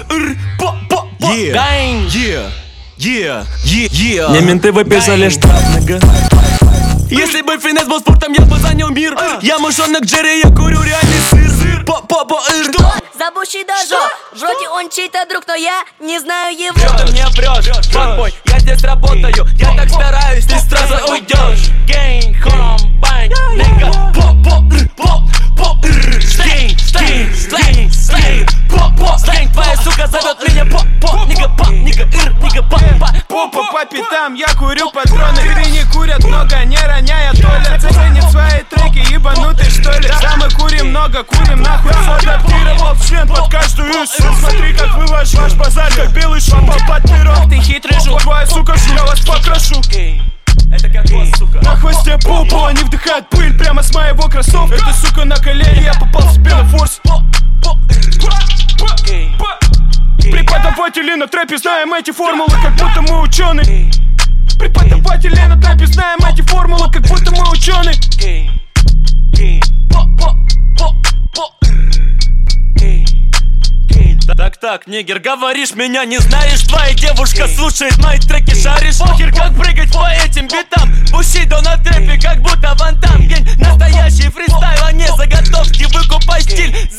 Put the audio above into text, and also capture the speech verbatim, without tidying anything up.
Yeah, yeah, yeah, yeah, yeah. Мне менты выписали штраф, нога. Если бы финес был спортом, я бы занял мир. Я мышонок Джерри, я курю реальный сыр. По-по-по-ыр. За Бушидо. Вроде он чей-то друг, но я не знаю его. Ты мне врешь, фанбой, я здесь работаю. Я так стараюсь, ты сразу уйдешь. Гейн, комбайн, нигга. По-по-ыр, по-по-ыр. Стейн, стейн, стейн, стейн. По-по, стейн, твоя сука зовет меня по-по. Нигга, по, нигга, ыр, нигга, по-по. Попа по пятам, я курю патроны. Ты не курят много, не роняя толя. Ценит свои треки, ебанутый что ли? Да мы курим много, курим нахуй. Адаптировал член под каждую ссу. Смотри, как вывожу ваш базар, как белый шампа под пирог. Ты хитрый жук, твоя сука, я вас покрашу. Это как босс, сука. На хвосте попу, они вдыхают пыль прямо с моего кроссовка. Эта сука на колени, я попал себе на форс. Преподаватели на трэпе, знаем эти формулы, как будто мы ученые. Преподаватели на трэпе, знаем эти формулы, как будто мы ученые. Так-так, нигер, говоришь, меня не знаешь. Твоя девушка слушает мои треки, шаришь. Похер, как прыгать по этим битам. Бушидо на трэпе, как будто Ван Дам. Гень, настоящий фристайл, а не заготовки. Выкупай стиль